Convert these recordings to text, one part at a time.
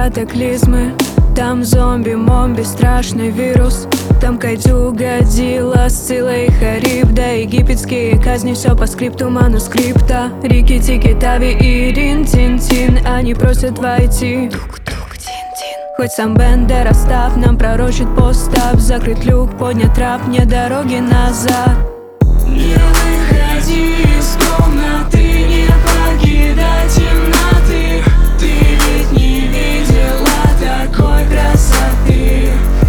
катаклизмы. Там зомби-момби, страшный вирус. Там Кайдзю, Годзилла, Сцилла и Харибда. Египетские казни, все по скрипту манускрипта. Рики, Тики, Тави и Рин-Тин-Тин. Они просят войти. Хоть сам Бендер, остав, нам пророчит постап. Закрыть люк, поднят трап, нет дороги назад. Не выходи из комнаты, не покидай темноты. Ты ведь не видела такой красоты.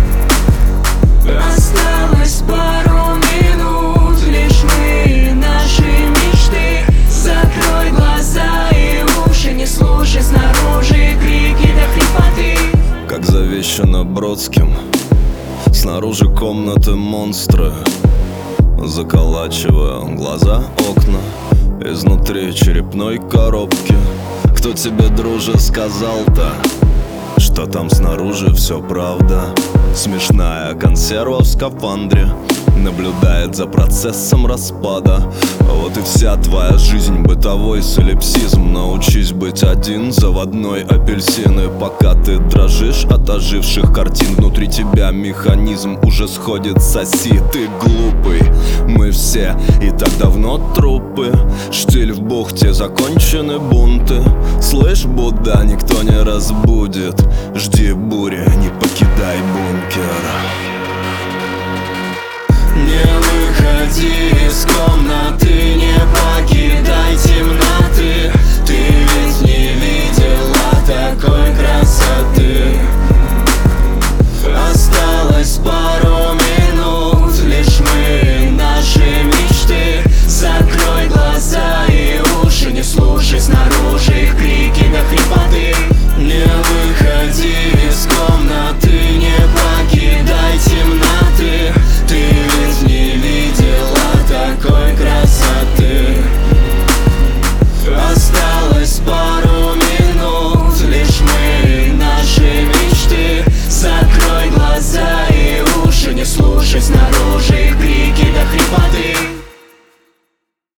Осталось пару минут, лишь мы и наши мечты. Закрой глаза и уши, не слушай снаружи крики до хрипоты. Как завещано Бродским, снаружи комнаты монстры. Заколачиваю глаза, окна, изнутри черепной коробки. Кто тебе, друже, сказал-то, что там снаружи все правда? Смешная консерва в скафандре наблюдает за процессом распада. Вот и вся твоя жизнь, бытовой солипсизм. Научись быть один, заводной апельсин. И пока ты дрожишь от оживших картин, внутри тебя механизм уже сходит с оси. Ты глупый, мы все и так давно трупы. Штиль в бухте, закончены бунты. Слышь, Будда, никто не разбудит. Жди бури, не покидай бункер. Не выходи из комнаты, не покидай темноты. Ты ведь не видела такой красоты. Осталось пару минут, лишь мы и наши мечты. Закрой глаза и уши, не слушай снаружи их крики до хрипоты. Не выходи из комнаты, не покидай темноты. Ты ведь не видела такой красоты. Осталось пару минут, лишь мы и наши мечты. Закрой глаза и уши, не слушай снаружи